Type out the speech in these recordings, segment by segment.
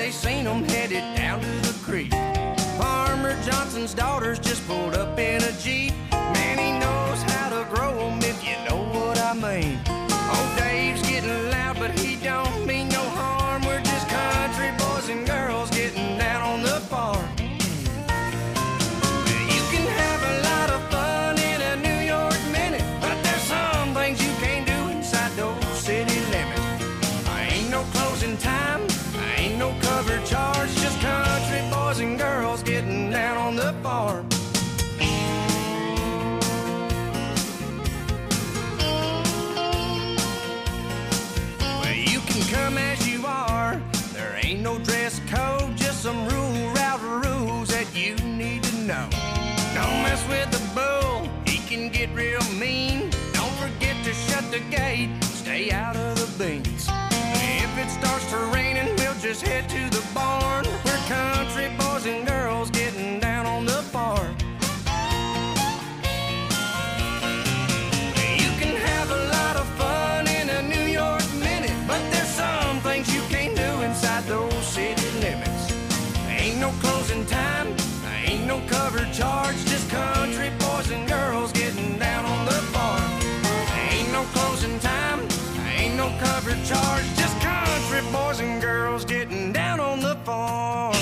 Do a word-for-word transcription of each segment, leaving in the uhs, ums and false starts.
they seen them headed down to the creek. Farmer Johnson's daughters just pulled up in a Jeep. Man, he knows how to grow them, if you know what I mean. Old Dave's getting loud, but he don't mean no harm. We're just country boys and girls getting down on the farm. You can have a lot of fun in a New York minute, but there's some things you can't do inside those city limits. I ain't no closing time, I ain't no cover charge, just country boys and girls getting down on the farm. Well, you can come as you are, there ain't no dress code, just some rule route rules that you need to know. Don't mess with the bull, he can get real mean. Don't forget to shut the gate, stay out of the beans. If it starts to raining, we'll just head to the barn. We're country boys and girls getting down on the farm. You can have a lot of fun in a New York minute, but there's some things you can't do inside those city limits. Ain't no closing time, ain't no cover charge, just country boys and girls getting down on the farm. Ain't no closing time, ain't no cover charge, just country boys and girls getting down on the farm.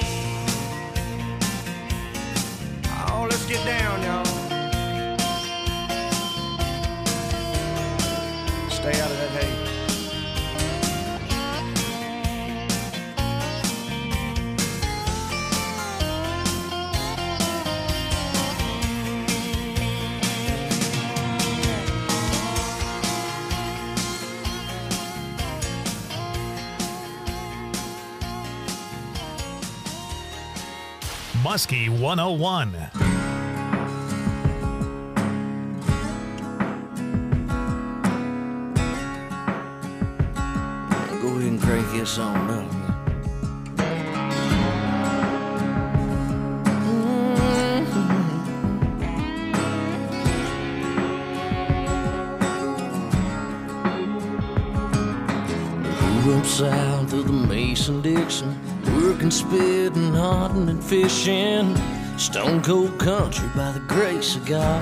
Oh, let's get down, y'all. Stay out of that hay. Muskie one oh one. Go ahead and crank this on up. Grew up south of the Mason-Dixon, working, spitting, hunting, and fishing. Stone cold country by the grace of God.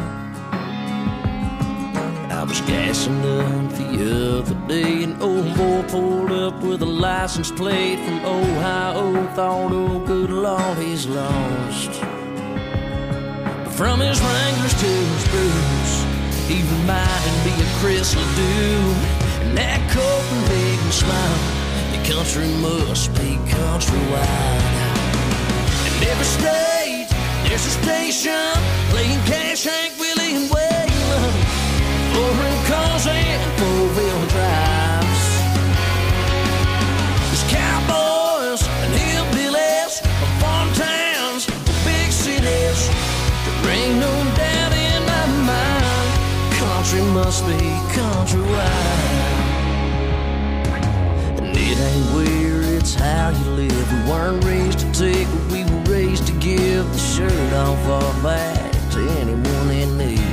I was gassing up the other day, an old boy pulled up with a license plate from Ohio. Thought, oh good Lord, he's lost. But from his Wranglers to his boots, he reminded me of Chris LeDoux. And that Copenhagen smile, the country must be countrywide. In every state, there's a station playing Cash, Hank, Willie, and Waylon. Foreign cars and four-wheel drives. There's cowboys and hillbillies, farm towns, big cities. There ain't no doubt in my mind, country must be countrywide. It ain't where, it's how you live. We weren't raised to take, but we were raised to give the shirt off our back to anyone in need.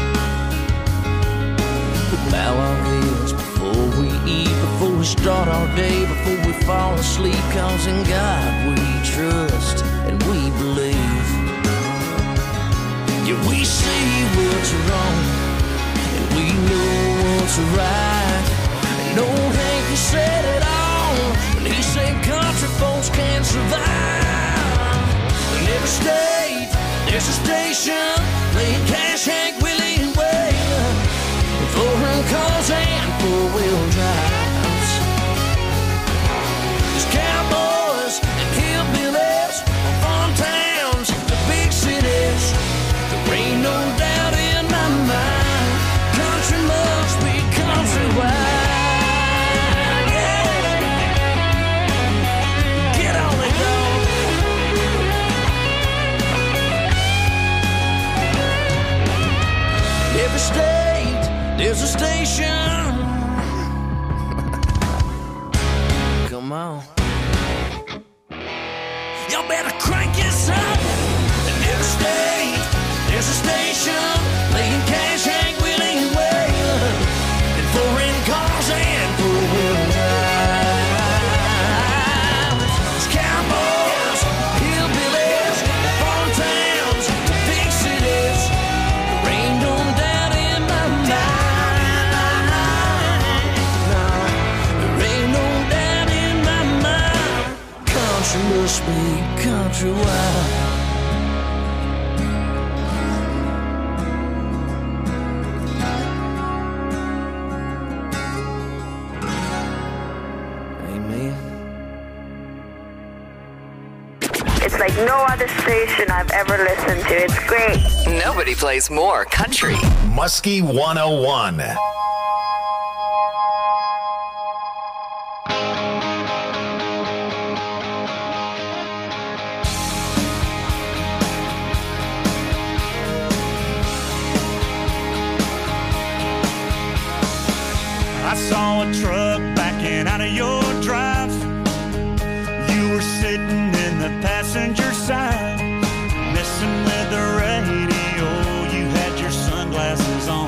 We bow our heads before we eat, before we start our day, before we fall asleep, cause in God we trust and we believe. Yeah, we see what's wrong and we know what's right. And old Hank, he said it all when he said country folks can't survive. In every state, there's a station playing Cash, Hank, Willie, and Waylon. Foreign cars and four-wheel drives. There's cowboys and hillbillies, farm towns, the big cities. There ain't no doubt in my mind, country must be countrywide. Every state, there's a station. Come on. Y'all better crank this up. In every state, there's a station playing Cash, Hank, Willie, and Waylon. And foreign cars and four-wheel drives. There's just me countrywide. It's like no other station I've ever listened to. It's great. Nobody plays more country. Muskie one oh one. I saw a truck backing out of your drive. You were sitting in the passenger side, messing with the radio. You had your sunglasses on.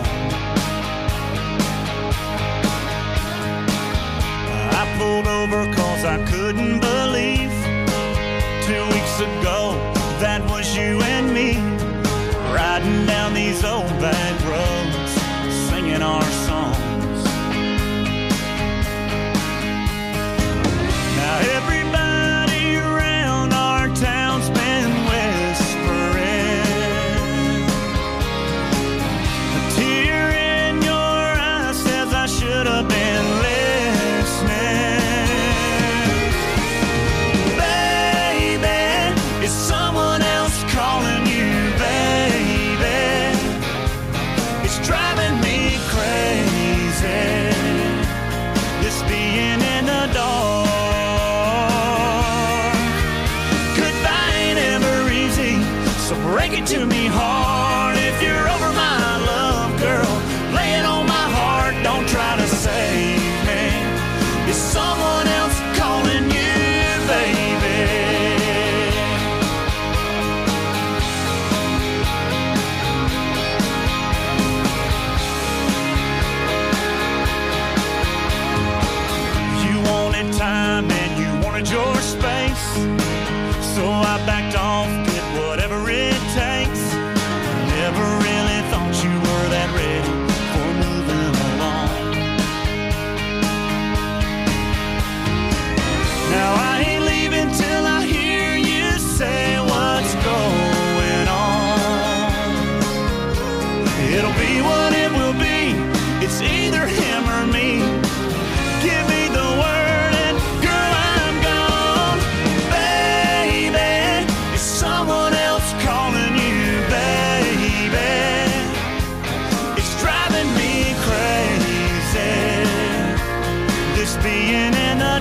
I pulled over cause I couldn't believe two weeks ago that was you and me, riding down these old back roads, singing our songs. Now everybody around our town's been whispering. A tear in your eye says I should have been listening. Baby, is someone else calling you, baby? It's driving me crazy, this being in the dark. Break it to me hard if you're over my love, girl. Lay it on my heart, don't try to save me. Is someone else calling you, baby? You wanted time and you wanted your space, so I backed off, did whatever it takes. Never really thought you were that ready for moving along. Now I ain't leaving till I hear you say what's going on. It'll be what it will be. It's either him or me. Give me the word and girl, I'm gone. Baby, is someone else calling you, baby? It's driving me crazy, this being in the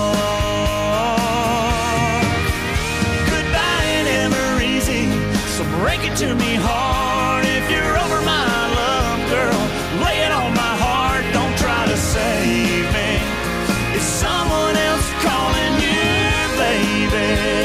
dark. Goodbye ain't ever easy, so break it to me hard if you're over my love, girl. Lay it on my heart, don't try to save me. Is someone else calling you, baby?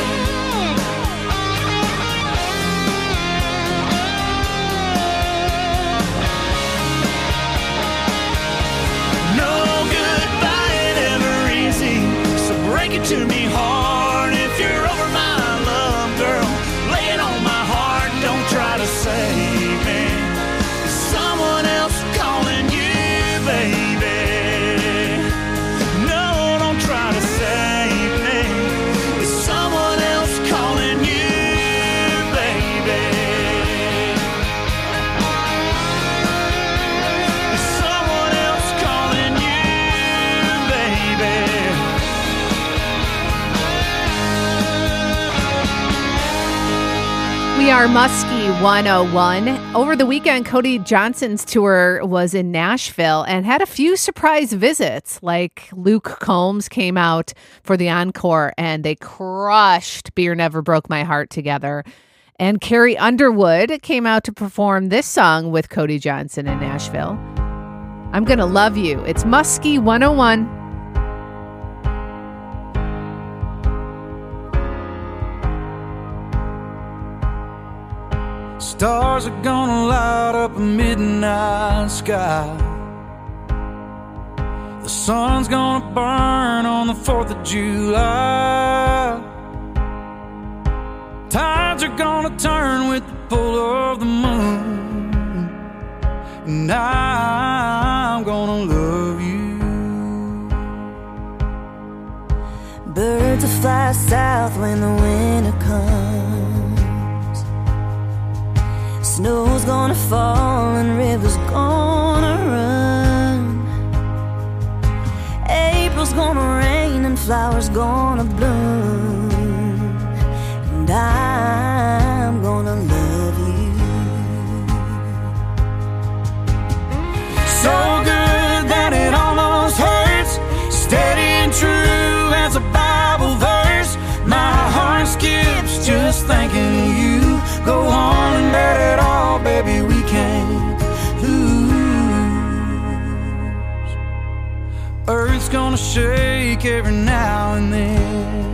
Break it to me hard if you're over my love, girl. Lay it on my heart, don't try to save me. Is someone else calling you, baby? No, don't try to save me. Is someone else calling you, baby? Is someone else calling you, baby? We are Muskie one oh one. Over the weekend, Cody Johnson's tour was in Nashville and had a few surprise visits. Like Luke Combs came out for the encore and they crushed Beer Never Broke My Heart together. And Carrie Underwood came out to perform this song with Cody Johnson in Nashville. I'm Gonna Love You. It's Muskie one oh one. Stars are gonna light up a midnight sky. The sun's gonna burn on the fourth of July. Tides are gonna turn with the pull of the moon. And I'm gonna love you. Birds will fly south when the winter comes. Snow's gonna fall and rivers gonna run. April's gonna rain and flowers gonna bloom. And I'm gonna love you. So good that it almost hurts. Steady and true as a Bible verse. My heart skips just thinking of you. Go on and let it all, baby, we can't lose. Earth's gonna shake every now and then.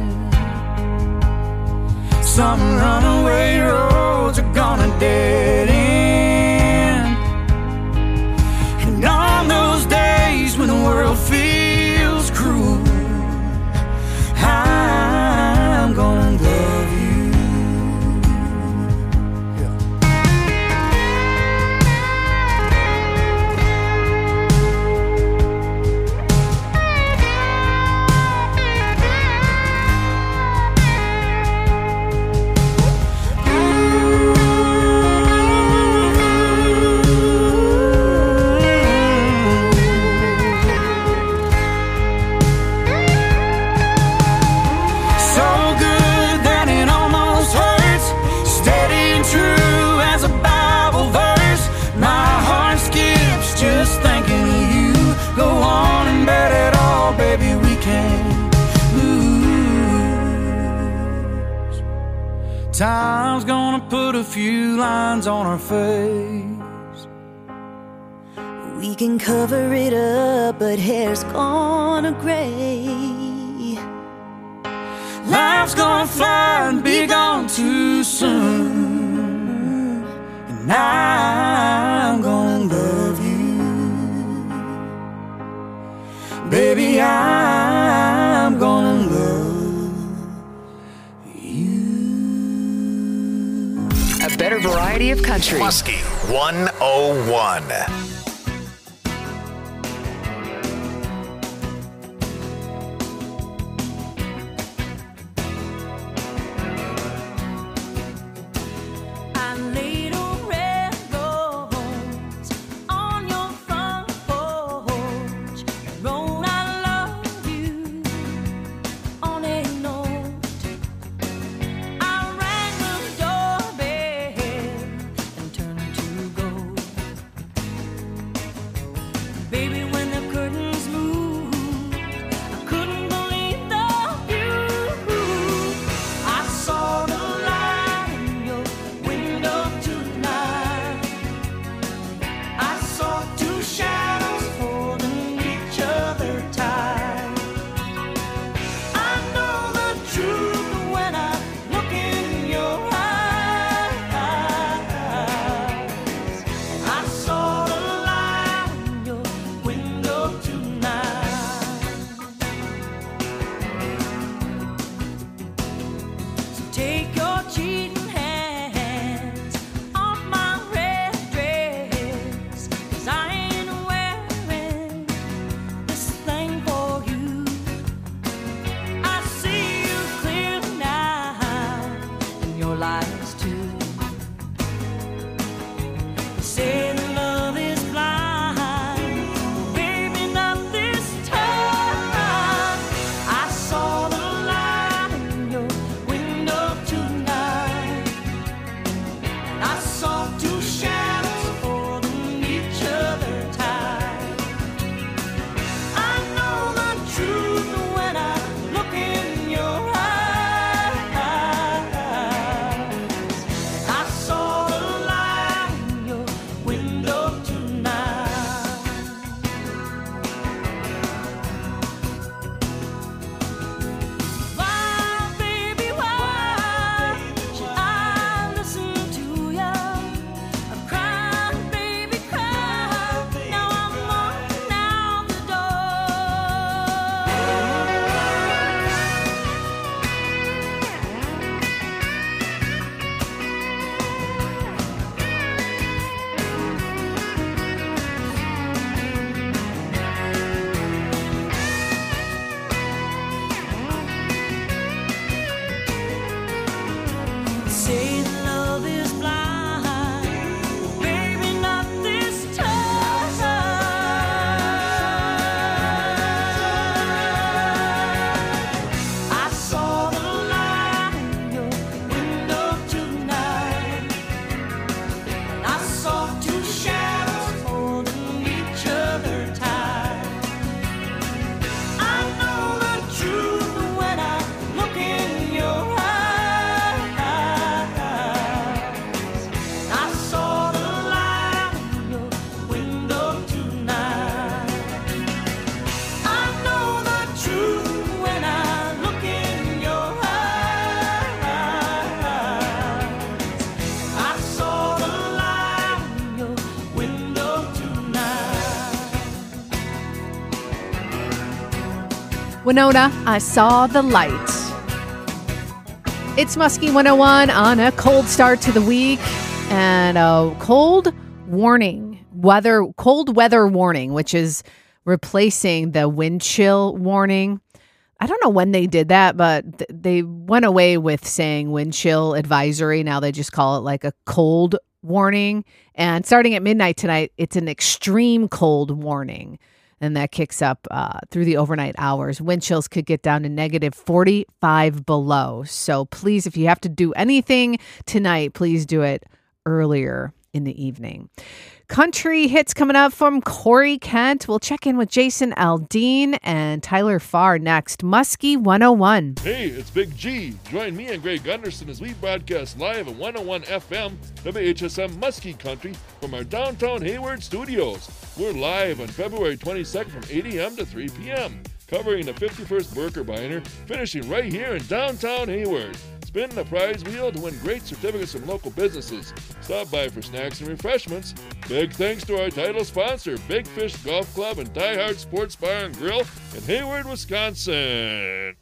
Some runaway roads are gonna dead end. And on those days when the world feels cruel, I'm gonna love you. Time's gonna put a few lines on our face. We can cover it up, but hair's gonna gray. Life's gonna fly and be gone too soon. And I'm gonna love you. Baby, I'm gonna love A better variety of country. Muskie one oh one. Winona, I saw the light. It's Muskie one oh one on a cold start to the week and a cold warning, weather, cold weather warning, which is replacing the wind chill warning. I don't know when they did that, but th- they went away with saying wind chill advisory. Now they just call it like a cold warning. And starting at midnight tonight, it's an extreme cold warning. And that kicks up uh, through the overnight hours. Wind chills could get down to negative forty-five below. So please, if you have to do anything tonight, please do it earlier in the evening. Country hits coming up from Corey Kent. We'll check in with Jason Aldean and Tyler Farr next. Muskie one oh one. Hey, it's Big G. Join me and Greg Gunderson as we broadcast live at one oh one F M, W H S M Muskie Country from our downtown Hayward studios. We're live on February twenty-second from eight a.m. to three p.m., covering the fifty-first Worker Biner, finishing right here in downtown Hayward. Spin the prize wheel to win great certificates from local businesses. Stop by for snacks and refreshments. Big thanks to our title sponsor, Big Fish Golf Club and Die Hard Sports Bar and Grill in Hayward, Wisconsin.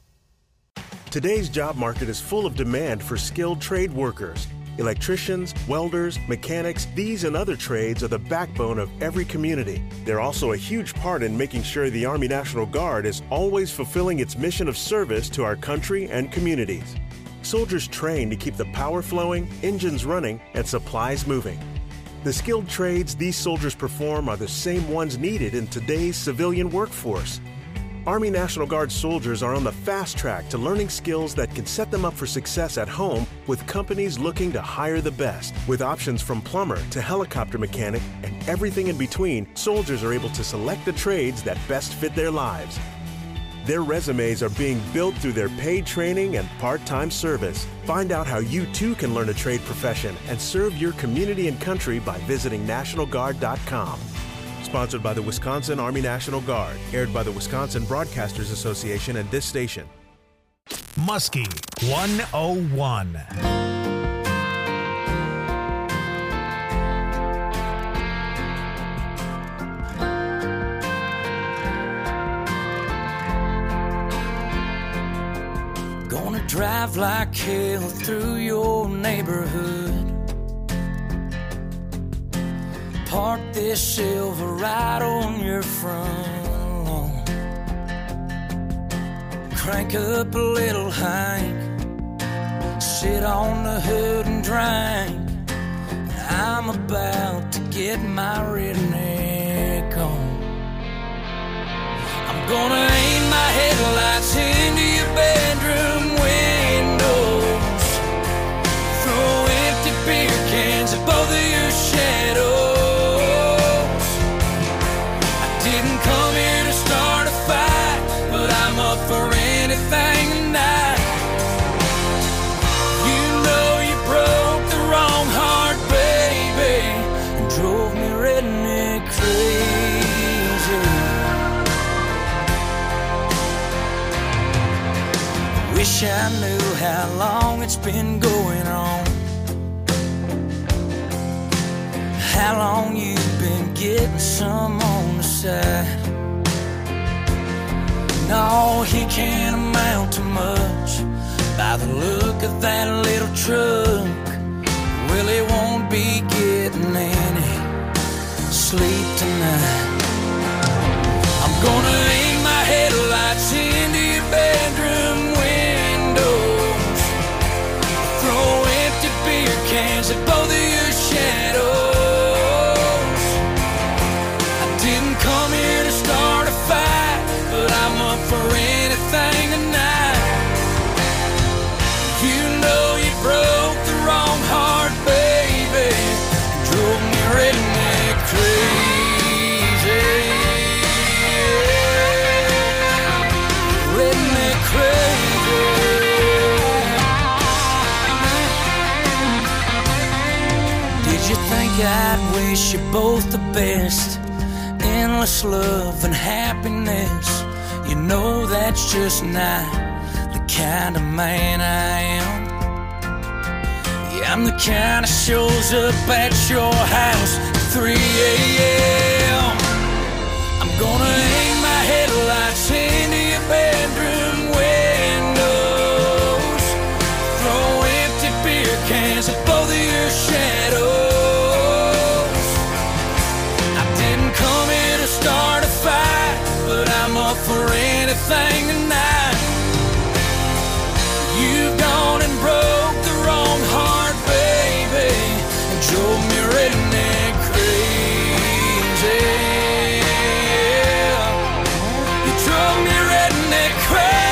Today's job market is full of demand for skilled trade workers. Electricians, welders, mechanics, these and other trades are the backbone of every community. They're also a huge part in making sure the Army National Guard is always fulfilling its mission of service to our country and communities. Soldiers train to keep the power flowing, engines running, and supplies moving. The skilled trades these soldiers perform are the same ones needed in today's civilian workforce. Army National Guard soldiers are on the fast track to learning skills that can set them up for success at home with companies looking to hire the best. With options from plumber to helicopter mechanic and everything in between, soldiers are able to select the trades that best fit their lives. Their resumes are being built through their paid training and part-time service. Find out how you too can learn a trade profession and serve your community and country by visiting National Guard dot com. Sponsored by the Wisconsin Army National Guard. Aired by the Wisconsin Broadcasters Association and this station. Muskie one oh one. Gonna drive like hell through your neighborhood. Park this Silverado on your front lawn. Crank up a little Hank. Sit on the hood and drink. I'm about to get my redneck on. I'm gonna aim my headlights into your bedroom windows. Throw empty beer cans at both of your shadows. I didn't come here to start a fight, but I'm up for anything tonight. You know you broke the wrong heart, baby, and drove me redneck crazy. Wish I knew how long it's been going on, how long you've been getting some on the side. No, he can't amount to much by the look of that little truck. Well, he won't be getting any sleep tonight. I'm gonna aim my headlights into your bedroom windows. Throw empty beer cans at both of your shadows. I didn't come here to start a fight, but I'm up for anything tonight. You know you broke the wrong heart, baby. Drove me redneck crazy. Redneck crazy. Did you think I'd wish you both the best? Endless love and happiness. You know that's just not the kind of man I am. Yeah, I'm the kind that shows up at your house at three a.m. I'm gonna aim my headlights into your bedroom everything tonight. You've gone and broke the wrong heart, baby, and drove me redneck crazy. You drove me redneck crazy.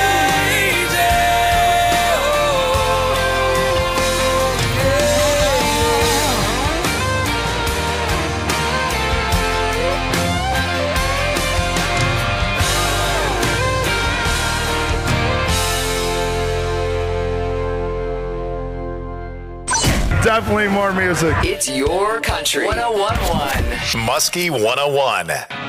Definitely more music. It's your country. one oh one point one. Muskie one oh one.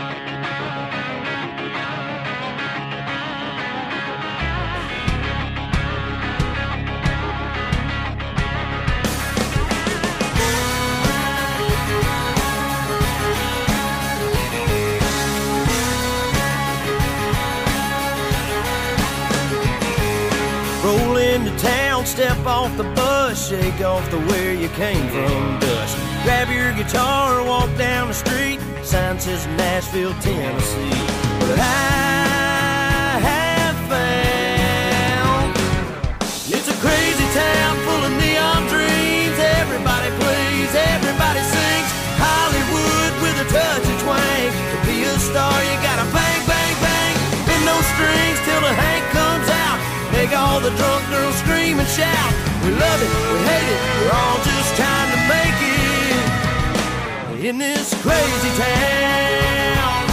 Roll into town, step off the bus, shake off the where you came from dust. Grab your guitar, walk down the street, sign says Nashville, Tennessee. But I have found it's a crazy town full of neon dreams. Everybody plays, everybody sings. Hollywood with a touch of twang. To be a star, you gotta bang, bang, bang. Bend those strings till the Hank comes out. Make all the drunk girls scream and shout. We love it, we hate it, we're all just trying to make it in this crazy town.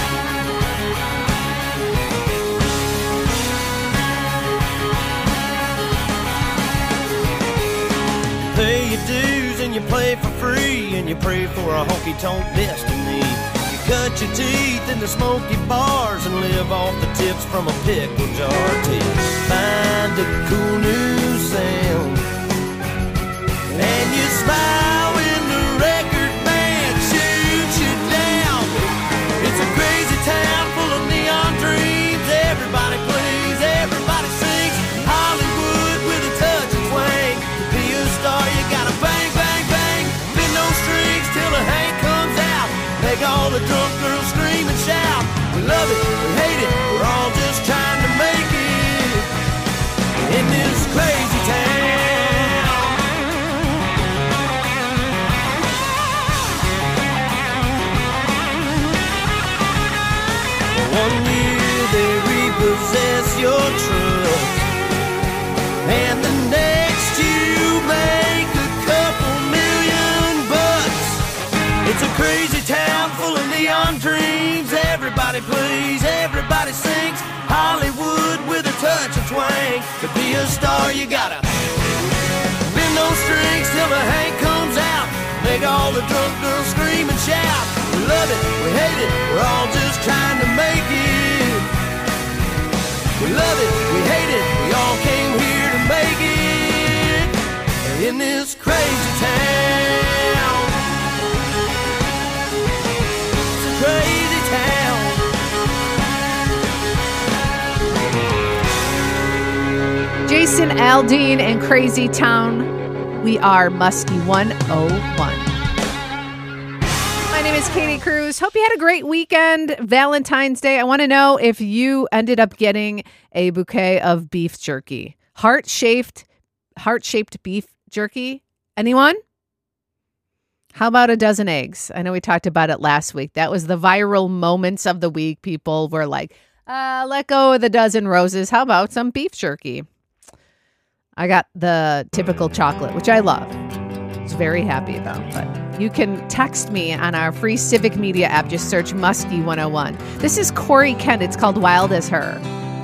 Pay your dues and you play for free, and you pray for a honky-tonk destiny. You cut your teeth in the smoky bars and live off the tips from a pickle jar till find a cool new sound. And you smile when the record band shoots you down. It's a crazy town full of neon dreams. Everybody plays, everybody sings. Hollywood with a touch of twang. To be a star, you gotta bang, bang, bang. Bend those strings till the Hank comes out. Make all the drunk girls scream and shout. We love it, we hate it, we're all just trying to make it in this crazy town. One year they repossess your truck, and the next you make a couple million bucks. It's a crazy town full of neon dreams. Everybody plays, everybody sings. Hollywood with a touch of twang. To be a star, you gotta bend those strings till the Hank comes out. Make all the drunk girls scream and shout. We love it, we hate it, we're all just trying to make it. We love it, we hate it, we all came here to make it in this crazy town. It's a crazy town. Jason Aldean and Crazy Town. We are Muskie one oh one. My name is Katie Cruz. Hope you had a great weekend. Valentine's Day. I want to know if you ended up getting a bouquet of beef jerky. Heart-shaped, heart-shaped beef jerky. Anyone? How about a dozen eggs? I know we talked about it last week. That was the viral moments of the week. People were like, uh, let go of the dozen roses. How about some beef jerky? I got the typical chocolate, which I love. I was very happy about. But you can text me on our free Civic Media app. Just search Muskie one oh one. This is Corey Kent. It's called Wild as Her.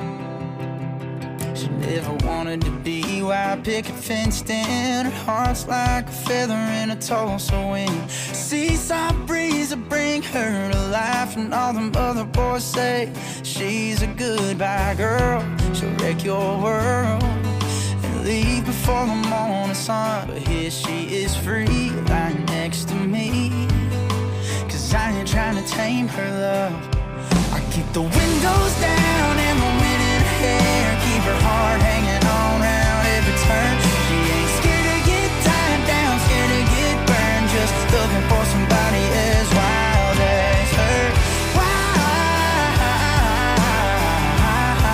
She never wanted to be wild picket fenced in. Her heart's like a feather in a Tulsa wind. Seaside breeze will bring her to life, and all them other boys say she's a goodbye girl. She'll wreck your world and leave before the morning sun. But here she is free, lying next to me, 'cause I ain't trying to tame her love. I keep the windows down and the wind in her hair, keep her heart hanging on round every turn. She ain't scared to get tied down, scared to get burned, just looking for somebody as wild as her. Wild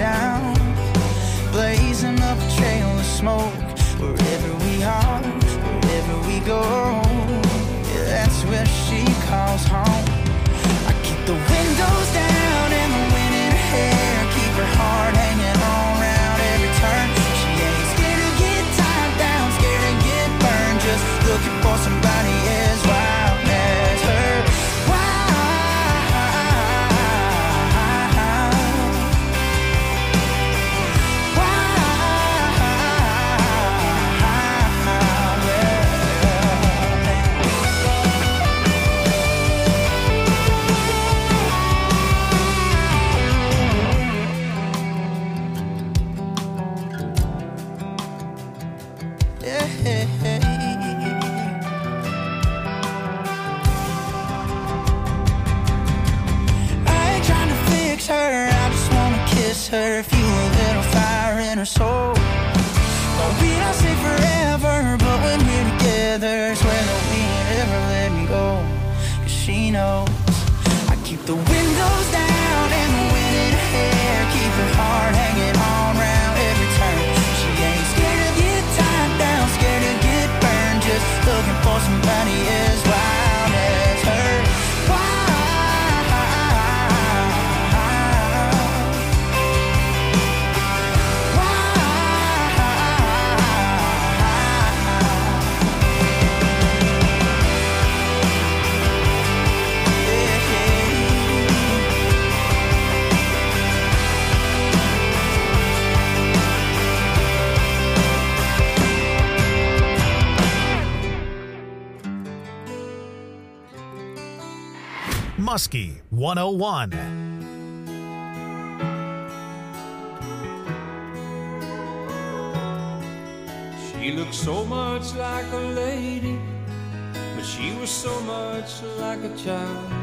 town, blazing up a trail of smoke. Wherever we are, wherever we go, yeah, that's where she calls home. I keep the windows down and the wind in her hair, keep her heart hanging on round every turn. She ain't scared to get tied down, scared to get burned, just looking for somebody as wild as her. Her, fuel a little fire in her soul. Well, we don't say forever, but when we're together, swear that we ain't ever letting go. Cause she knows I keep the windows down and the wind in her hair, keep her heart hanging on round every turn. She ain't scared to get tied down, scared to get burned, just looking for somebody as wild as her. Wild. Muskie one oh one. She looked so much like a lady, but she was so much like a child.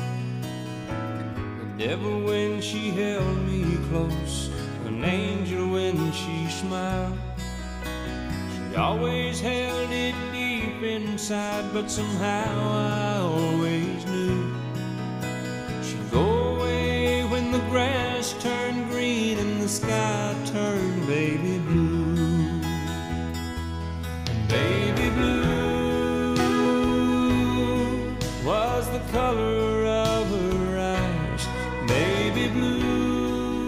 The devil when she held me close, an angel when she smiled. She always held it deep inside, but somehow I always knew she'd go away when the grass turned green and the sky turned baby blue. And baby blue was the color of her eyes. Baby blue,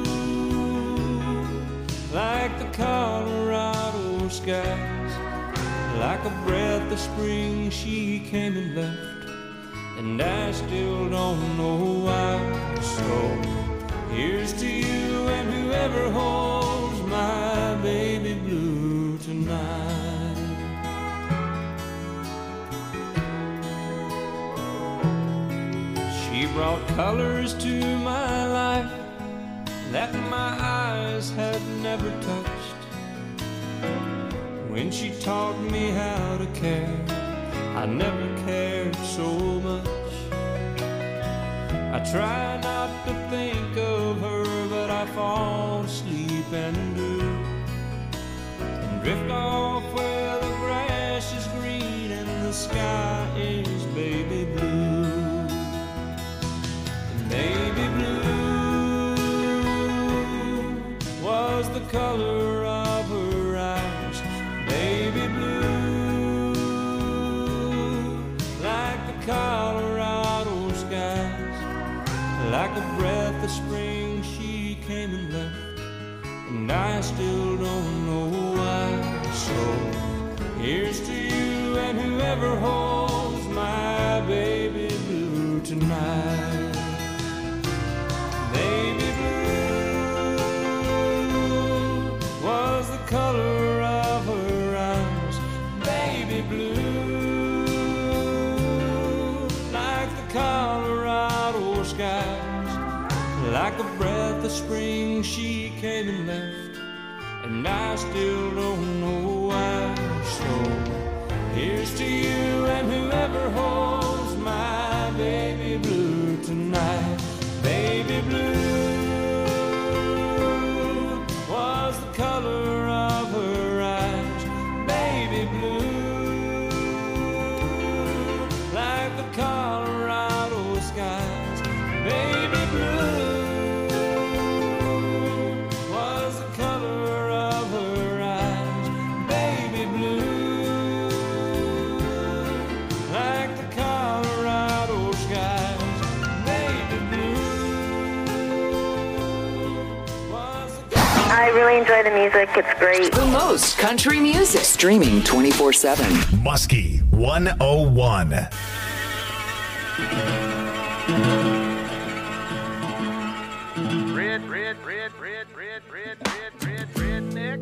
like the Colorado skies. Like a breath of spring she came and left, and I still don't know why. So here's to you and whoever holds my baby blue tonight. She brought colors to my life that my eyes had never touched. When she taught me how to care, I never cared so much. I try not to think of her, but I fall asleep and do, and drift off where the grass is green and the sky is baby blue. And baby blue was the color of her eyes. Baby blue, like the Colorado skies. Like a breath of spring she came and left, and I still don't know why. So here's to you and whoever holds my baby blue tonight. Baby blue was the color of her eyes. Baby blue, like the Colorado skies. Like a breath of spring she came and left, and I still don't know why. So here's to you and whoever holds my baby blue tonight. Baby blue was the color of her eyes. Baby blue, like the Colorado skies. Baby blue really enjoy the music. It's great. The most country music. Streaming twenty-four seven. Muskie one oh one. Red, red, red, red, red, red, red, red, redneck.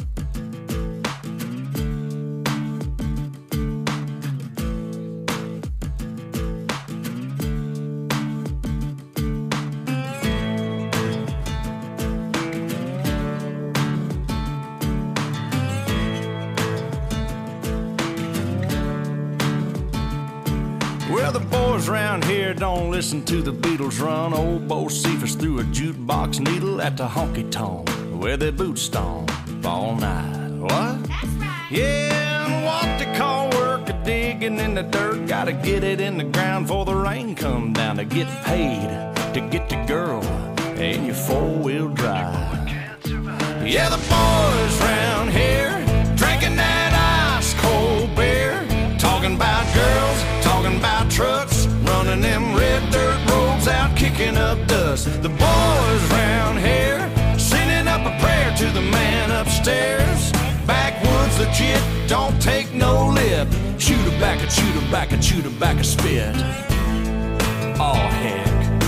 Well, the boys around here don't listen to the Beatles run. Old Bo Cephas threw a jukebox needle at the honky-tonk where they boot stomp all night. What? That's right. Yeah, and what they call work a digging in the dirt. Gotta get it in the ground before the rain come down to get paid, to get the girl in your four-wheel drive. Yeah, the boys round here drinking that ice-cold beer, talking about girls, talking about trucks, running them red dirt roads out, kicking up dust. The boys round here sending up a prayer to the man upstairs. Backwoods legit, don't take no lip. Shoot her back, a shoot her back, a shoot her back, a spit. Oh heck.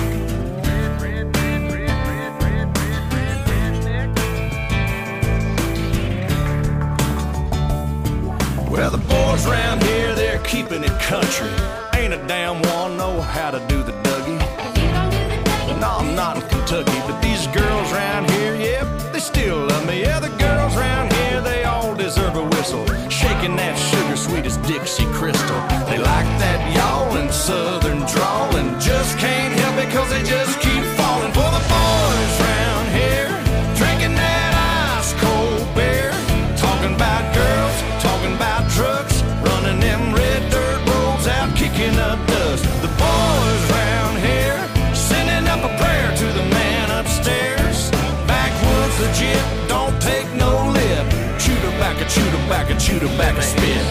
Well, the boys around here, they're keeping it country. Ain't a damn one know how to do the Dougie. No, I'm not in Kentucky, but these girls around here, yep, they still love me. Yeah, the girls around here, they all deserve a whistle. Shaking that sugar sweet as Dixie Crystal. They like that yawling southern drawl and just can't help it cause they just keep falling for the boys around here. Drinking that ice cold beer, talking about girls, talking about trucks, running them red dirt roads out, kicking up dust. The boys round here sending up a prayer to the man upstairs. Backwoods legit, don't take no lip. Shoot her back, a shoot her back, a shoot her back, a spit.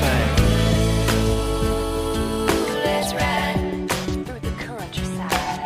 Let's ride through the countryside.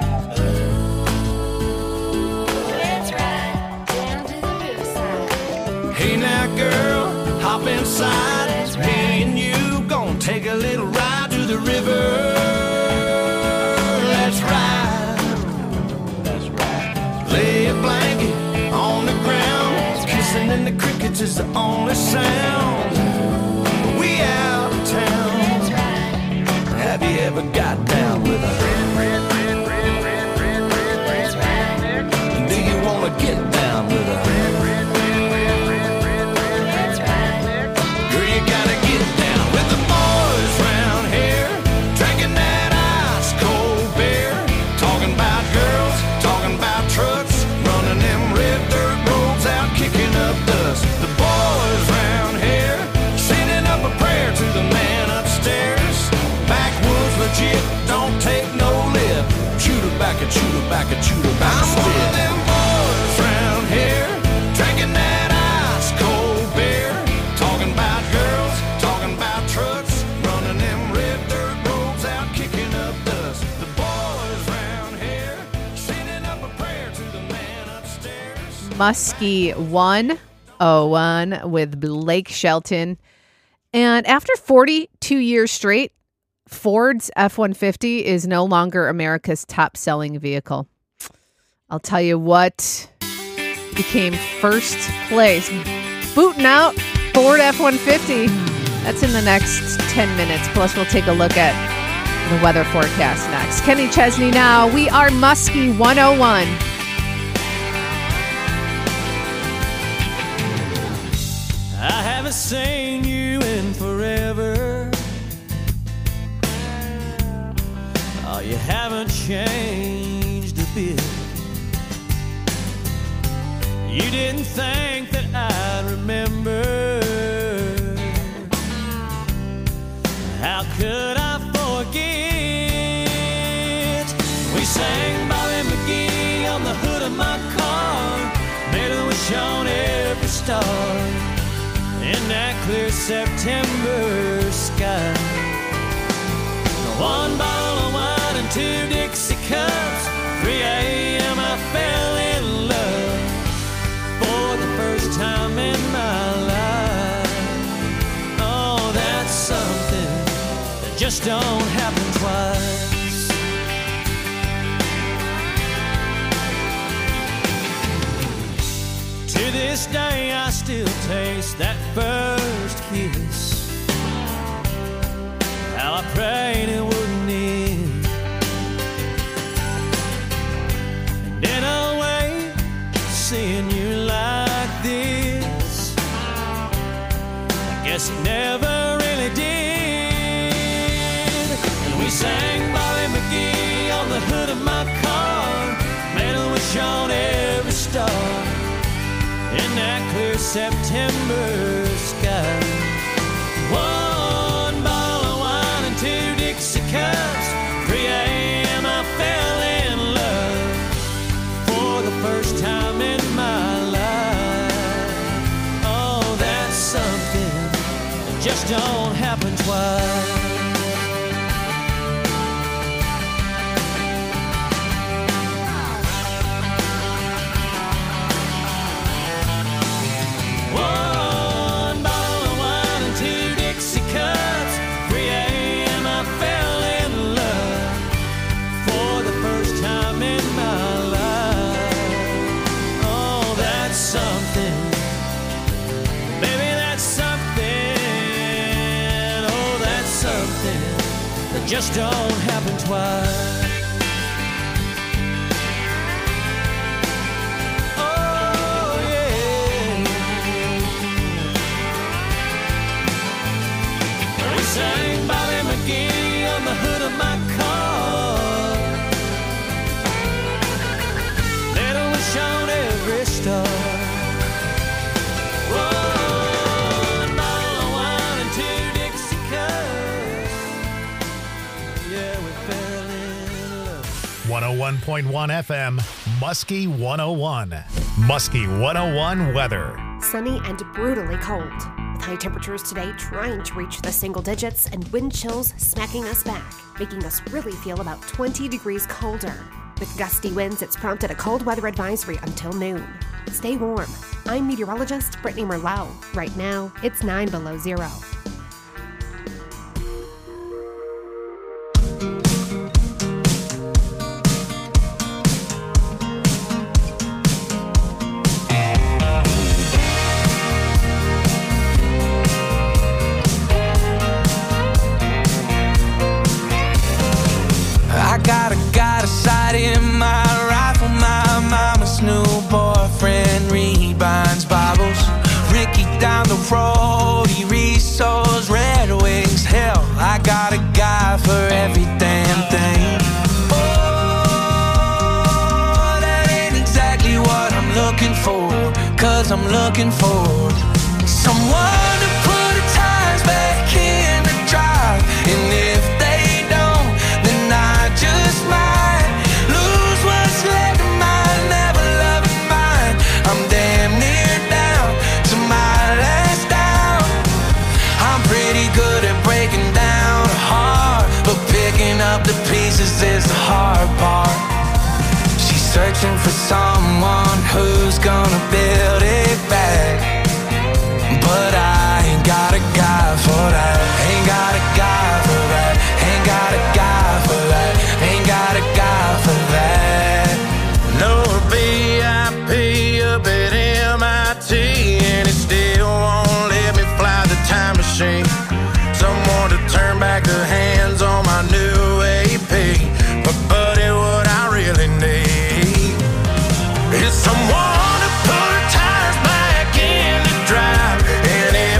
Let's ride down to the riverside. Hey now girl, hop inside. Me and you gon' take a little ride to the river. Let's ride. That's right. Lay a blanket on the ground. Kissing in the crickets is the only sound. We out of town. That's right. Have you ever got down with a red, red, red, red, red, red, red, red, red, red? Do you wanna get down with a red, red, red, red, red, red, red? That's right. Girl, you gotta get down with the boys round here, drinking that ice cold beer, talking about girls, talking about trucks, running them red dirt roads out, kicking up dust. The boys round here sending up a prayer to the man upstairs. Backwoods legit, don't take no lip. Shoot her back and shoot her back and shoot her back. I'm one of them boys round here, drinking that ice cold beer, talking about girls, talking about trucks, running them red dirt roads out, kicking up dust. The boys round here sending up a prayer to the man upstairs. Muskie one oh one with Blake Shelton. And after forty-two years straight, Ford's F one fifty is no longer America's top-selling vehicle. I'll tell you what became first place. Booting out Ford F one fifty. That's in the next ten minutes. Plus, we'll take a look at the weather forecast next. Kenny Chesney now. We are Muskie one oh one. I haven't seen you in forever. Oh, you haven't changed a bit. You didn't think that I'd remember. How could I forget? We sang Bobby McGee on the hood of my car, made a wish on every star in that clear September sky. One bottle of wine and two Dixie cups. three a.m. I fell in love for the first time. don't happen twice. To this day I still taste that first kiss. How I prayed it wouldn't end. And in a way, seeing you like this, I guess it never really did. And we sang Bobby McGee on the hood of my car, made a wish on every star in that clear September sky. One bottle of wine and two Dixie cups, three a.m. I fell in love for the first time in my life. Oh, that's something that just don't happen twice. Just don't happen twice. Oh yeah. We sang Bobby McGee on the hood of my car, made a wish on every star. one oh one point one F M, Muskie one oh one. Muskie one oh one weather. Sunny and brutally cold, with high temperatures today trying to reach the single digits and wind chills smacking us back, making us really feel about twenty degrees colder. With gusty winds, it's prompted a cold weather advisory until noon. Stay warm. I'm meteorologist Brittany Merlau. Right now, it's nine below zero. Road, he resows Red Wings. Hell, I got a guy for every damn thing. Oh, that ain't exactly what I'm looking for, 'cause I'm looking for someone to put the tires back in the drive. And if they don't, then I just might lose what's left of my never loving mind. I'm damn near down to my last. Pretty good at breaking down a heart, but picking up the pieces is the hard part. She's searching for someone who's gonna build it back, but I ain't got a guy for that. Ain't got a guy for that. Ain't got a guy for that. Ain't got a guy for that. No B I P up at M I T, and it still won't let me fly the time machine. Someone to turn back the hands on my new A P. But buddy, what I really need is someone to put tires back in the drive. And if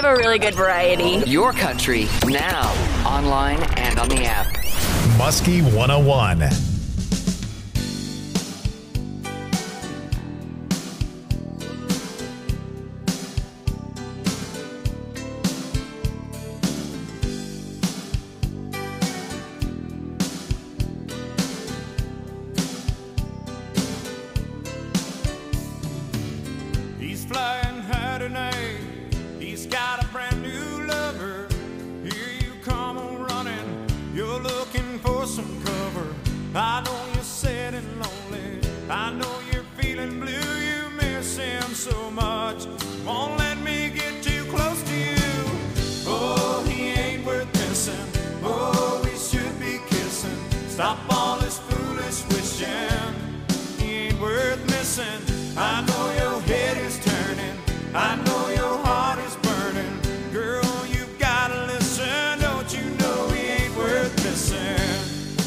a really good variety. Your country, now, online and on the app. Muskie one oh one. He's flying high tonight. He's got a brand new lover. Here you come on running. You're looking for some cover. I know you're sad and lonely. I know you're feeling blue. You miss him so much. Won't let me get too close to you. Oh, he ain't worth missing. Oh, we should be kissing. Stop all this foolish wishing. He ain't worth missing. I know your head is turning. I know your heart is burning. Girl, you've gotta listen. Don't you know he ain't worth missing?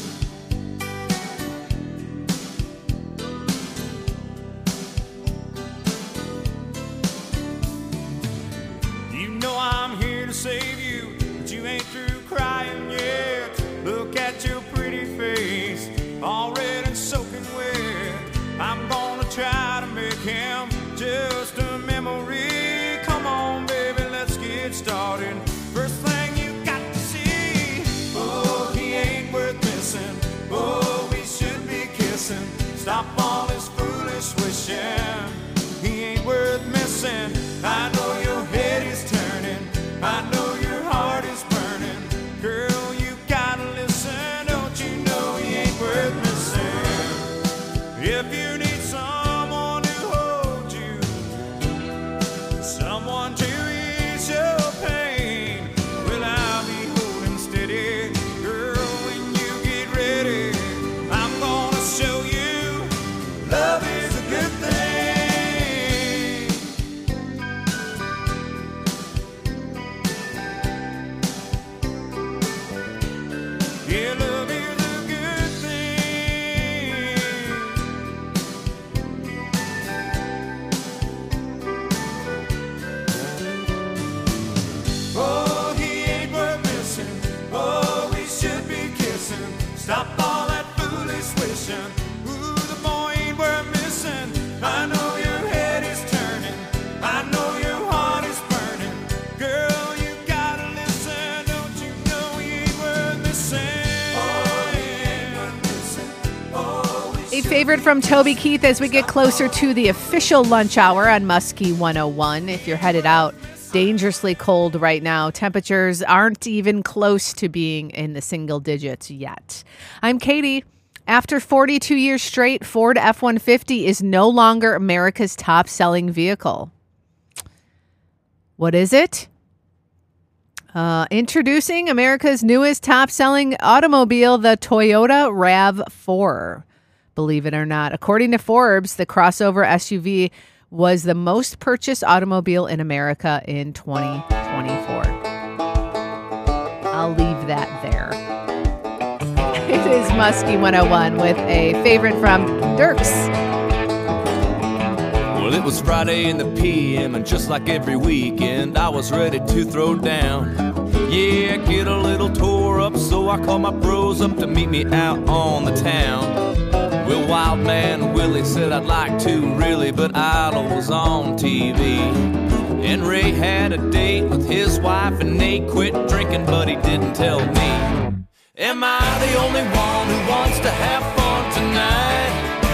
You know I'm here to save you, but you ain't through crying yet. Look at your pretty face, all red and soaking wet. I'm gonna try to make him just a memory. Come on, baby, let's get started. First thing you got to see. Oh, he ain't worth missing. Oh, we should be kissing. Stop all this foolish wishing. He ain't worth missing. I know your head is turning. I know your heart is burning. Girl, you gotta listen. Don't you know he ain't worth missing? If you need someone to hold you, someone to ease your pain, well, I'll be holding steady. Girl, when you get ready, I'm gonna show you love is a good thing. Yeah, love is a good thing. Oh, he ain't worth missing. Oh, we should be kissing. Stop all that foolish wishing. Ooh, the boy ain't worth missing. I know your head is turning. I know your heart is burning. Girl, you gotta listen. Don't you know he ain't worth missing? Oh, he ain't worth missing. Oh, we A favorite from Toby Keith as we get closer to the official lunch hour on Muskie one oh one. If you're headed out, dangerously cold right now. Temperatures aren't even close to being in the single digits yet. I'm Katie. After forty-two years straight, Ford F one fifty is no longer America's top-selling vehicle. What is it? Uh, introducing America's newest top-selling automobile, the Toyota RAV four. Believe it or not. According to Forbes, the crossover S U V was the most purchased automobile in America in twenty twenty-four. I'll leave that there. It is Muskie one oh one with a favorite from Dirks. Well, it was Friday in the P M, and just like every weekend, I was ready to throw down. Yeah, get a little tore up, so I called my bros up to meet me out on the town. Well, Wild Man Willie said I'd like to, really, but Idol was on T V. And Ray had a date with his wife, and Nate quit drinking, but he didn't tell me. Am I the only one who wants to have fun tonight?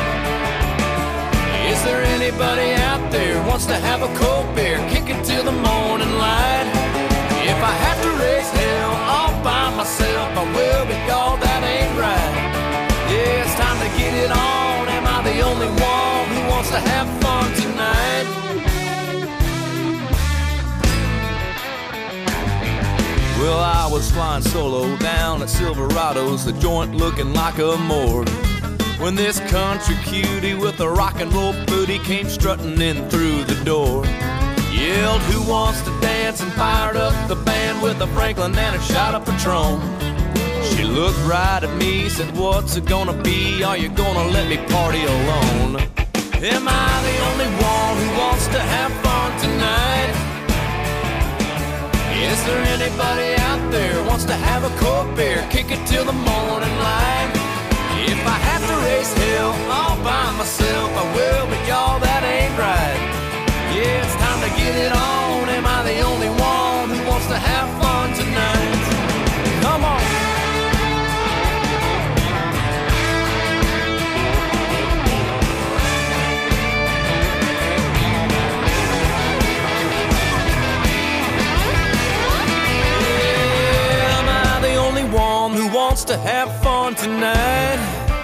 Is there anybody out there who wants to have a cold beer, kick it till the morning light? If I have to raise hell all by myself, I will, but y'all, that ain't right. Yeah, it's time to get it on. Am I the only one who wants to have fun tonight? Well, I was flying solo down at Silverado's, the joint looking like a morgue, when this country cutie with a rock and roll booty came strutting in through the door. Yelled, who wants to dance, and fired up the band with a Franklin and a shot of Patron. She looked right at me, said, what's it gonna be? Are you gonna let me party alone? Am I the only one who wants to have fun tonight? beer, kick it till the morning light. If I have to raise hell all by myself, I will, but y'all, that ain't right. Yeah, it's time to get it on. Am I the only one who wants to have fun tonight? Come on. Yeah, am I the only one who wants to have fun tonight?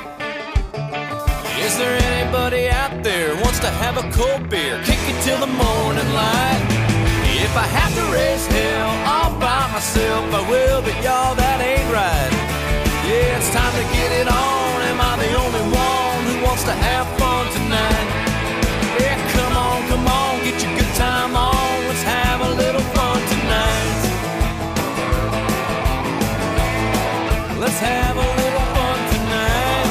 Is there anybody out there who wants to have a cold beer, kick it till the morning light? If I have to raise hell all by myself, I will, but y'all, that ain't right. Yeah, it's time to get it on. Am I the only one who wants to have fun tonight? Yeah, come on, come on, get your good time on. Let's have a little fun tonight. Let's have a little fun tonight.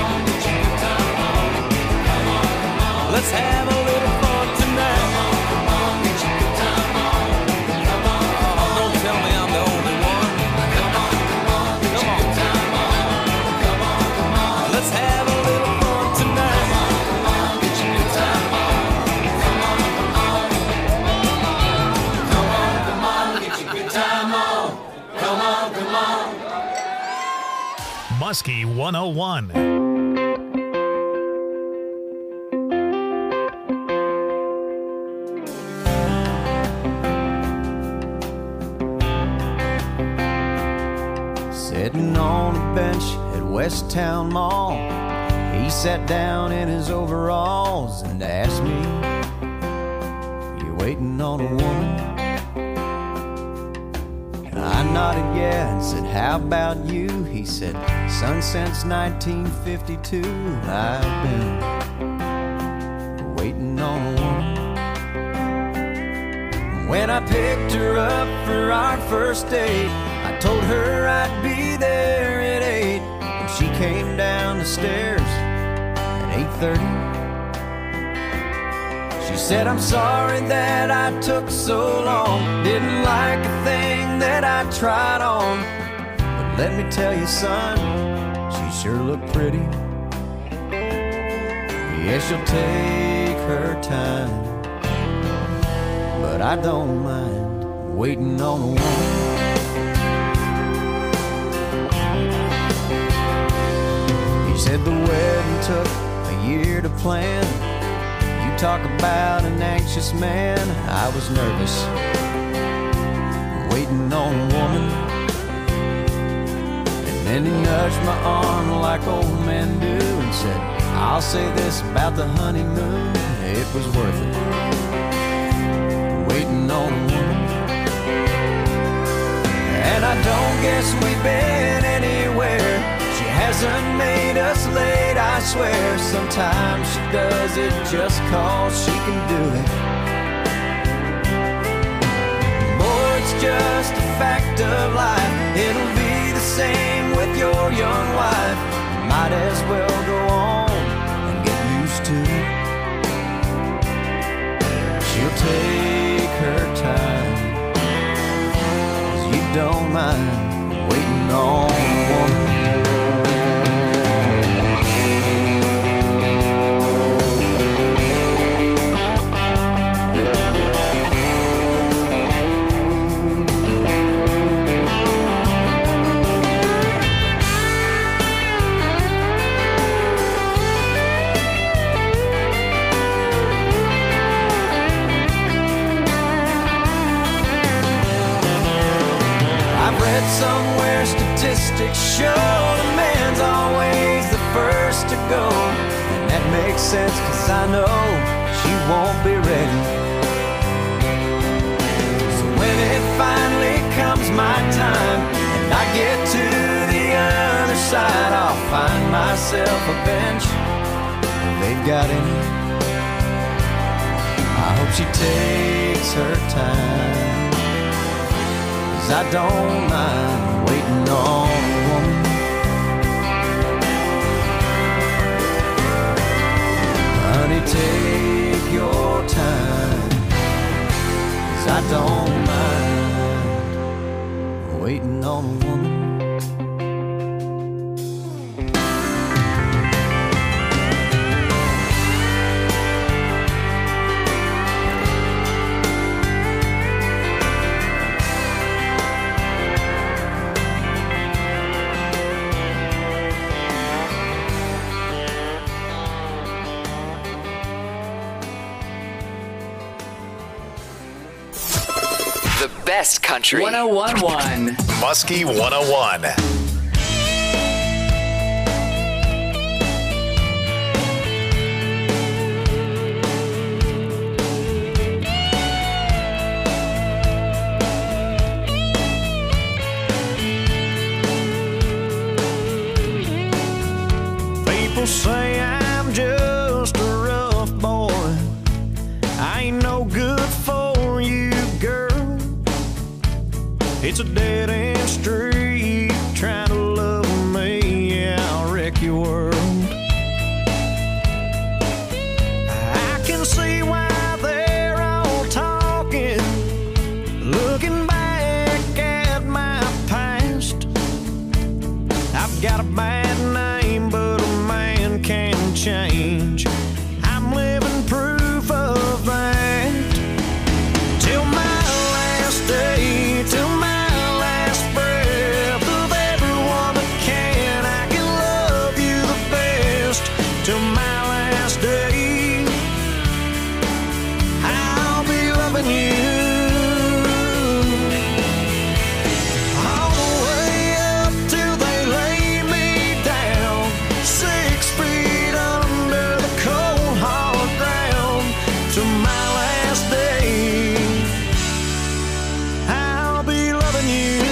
Let's have a little fun tonight. Come on, get your good time on. Come on, come on. Don't tell me I'm the only one. Come on, come on, get your good time on. Come on, come on. Let's have a little fun tonight. Come on, get your good time on. Come on, come on. Come on, come on, get your good time on. Come on, come on. Muskie one oh one. Sitting on a bench at West Town Mall, he sat down in his overalls and asked me, "You waiting on a woman?" I nodded yeah and said, "How about you?" He said, "Son, since nineteen fifty-two I've been waiting on a woman." When I picked her up for our first date, I told her I'd be there at eight, and she came down the stairs at eight thirty. She said, "I'm sorry that I took so long, didn't like a thing that I tried on, but let me tell you, son, she sure looked pretty. Yeah, she'll take her time, but I don't mind waiting on a woman." He said the wedding took a year to plan. You talk about an anxious man. I was nervous, waiting on a woman. And then he nudged my arm like old men do and said, "I'll say this about the honeymoon, it was worth it, waiting on a woman." And I don't guess we've been anywhere. She hasn't made us late, I swear. Sometimes she does it just cause she can do it. Boy, it's just a fact of life. It'll be the same with your young wife. You might as well go on and get used to it. She'll take her time, 'cause you don't mind waiting on a woman. Somewhere statistics show the man's always the first to go, and that makes sense, 'cause I know she won't be ready. So when it finally comes my time and I get to the other side, I'll find myself a bench they've got in it. I hope she takes her time, 'cause I don't mind waiting on a woman. Honey, take your time, 'cause I don't mind waiting on a woman. best country. one oh one point one. Muskie one oh one. People say I'm just a rough boy. I ain't no good for you, girl. It's a dead-end street trying to love me. Yeah, I'll wreck your world. I can see why they're all talking, looking back at my past. I've got a bad name, but a man can change. I'm living proof of that. Till my last day, till my last breath of everyone that can, I can love you the best. Till my last day, I'll be loving you. All the way up till they lay me down, six feet under the cold hard ground. Till my last day, I'll be loving you.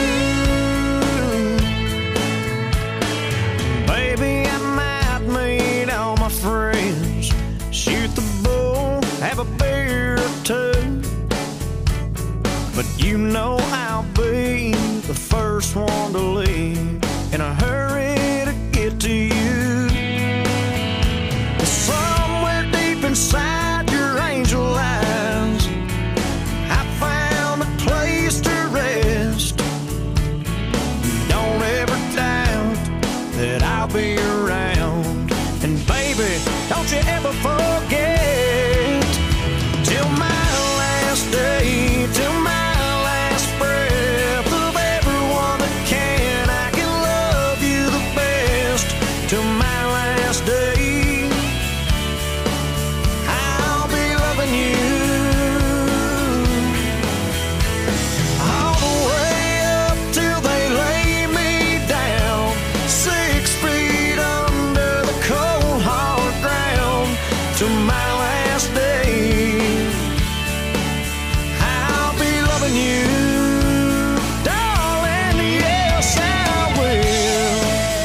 Baby, I might meet all my friends, shoot the bull, have a beer or two, but you know I'll be the first one to leave in a hurry to get to you. Somewhere deep inside your angel eyes, I found a place to rest. Don't ever doubt that I'll be around. And baby, don't you ever forget, till my last day, till my last breath of everyone that can, I can love you the best. Till my last day, I'll be loving you. All the way up till they lay me down, six feet under the cold hard ground. Till my last day, I'll be loving you, darling. Yes, I will.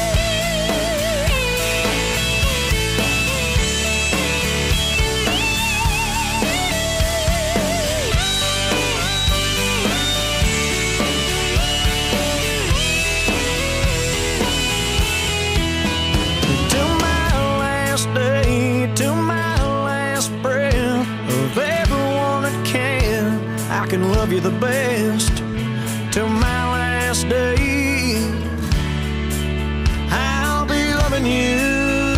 Till my last day, till my last breath of everyone that can, I can love you the best. Till my last day, I'll be loving you.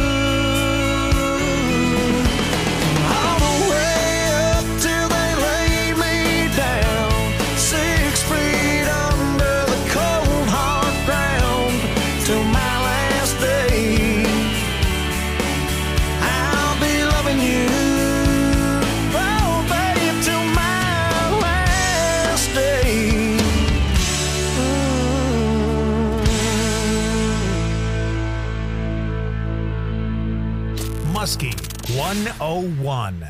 All the way up till they lay me down, six feet under the cold hard ground. Till my last day, I'll be loving you. Oh, babe, till my last day. Muskie one oh one.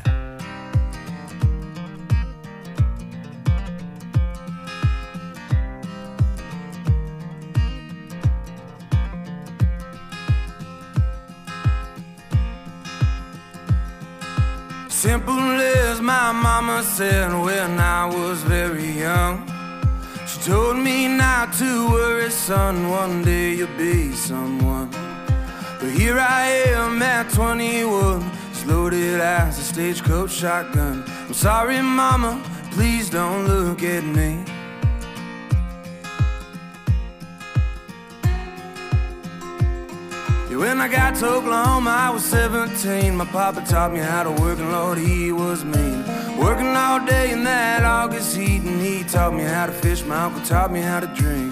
Simple as my mama said when I was very young. She told me not to worry, son, one day you'll be someone. But here I am at twenty-one, as loaded as a stagecoach shotgun. I'm sorry, mama, please don't look at me. Yeah, when I got to Oklahoma, I was seventeen. My papa taught me how to work, and Lord, he was mean. Working all day in that August heat, and he taught me how to fish. My uncle taught me how to drink.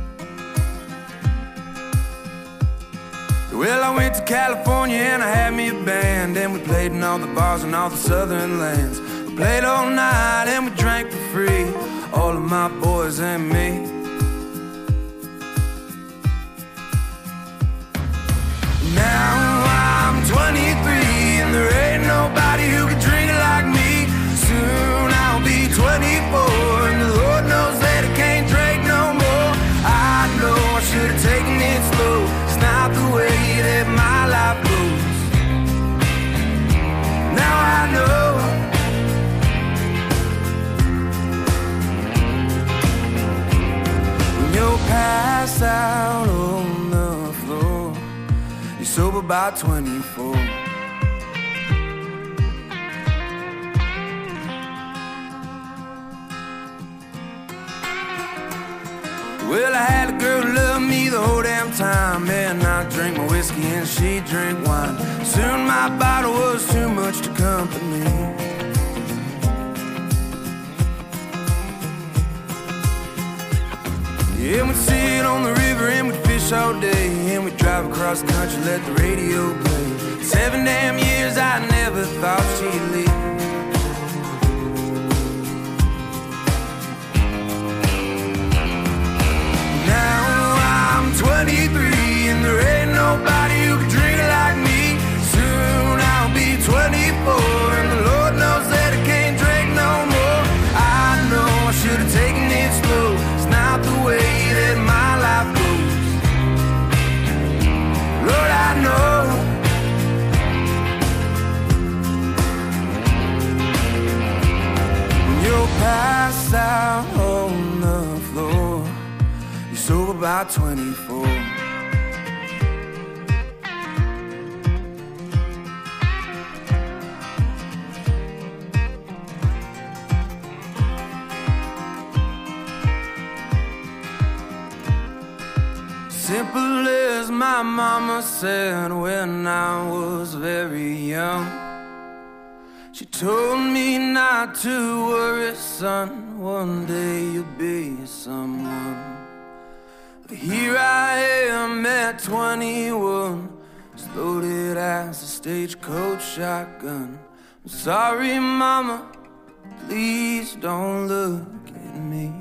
Well, I went to California and I had me a band, and we played in all the bars in all the southern lands. We played all night and we drank for free. all of my boys and me. Now I'm twenty-three and there ain't nobody who can drink it like me. Soon I'll be twenty-four and the Lord knows that I can't drink no more. I know I should have taken it slow. It's not the way that my life goes. Now I know. When you're passed out on the floor, you're sober by twenty-four. Well, I had a girl who loved me the whole damn time, and I drank my whiskey and she drank wine. Soon my bottle was too much to company. Yeah, we'd sit on the river and we'd fish all day, and we'd drive across the country, let the radio play. Seven damn years I never thought she'd leave. Now I'm twenty-three and there ain't nobody who can drink it like me. Soon I'll be twenty-four and the Lord knows that I can't drink no more. I know I should have taken it slow. It's not the way that my life goes. Lord, I know. When you're passed out on the floor, you're sober by twenty-four. Simple as my mama said when I was very young. She told me not to worry, son, one day you'll be someone. But here I am at twenty-one, as loaded as a stagecoach shotgun. I'm sorry, mama, please don't look at me.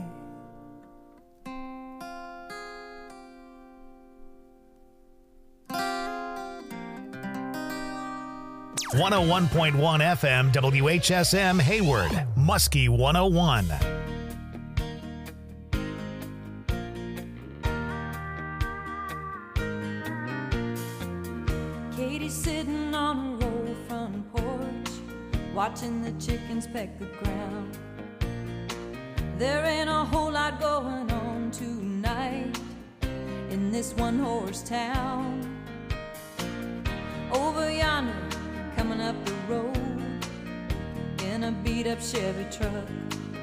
one oh one point one F M W H S M Hayward, Muskie one oh one. Katie's sitting on a roll front porch, watching the chickens peck the ground. There ain't a whole lot going on tonight in this one-horse town. Over yonder, coming up the road in a beat-up Chevy truck,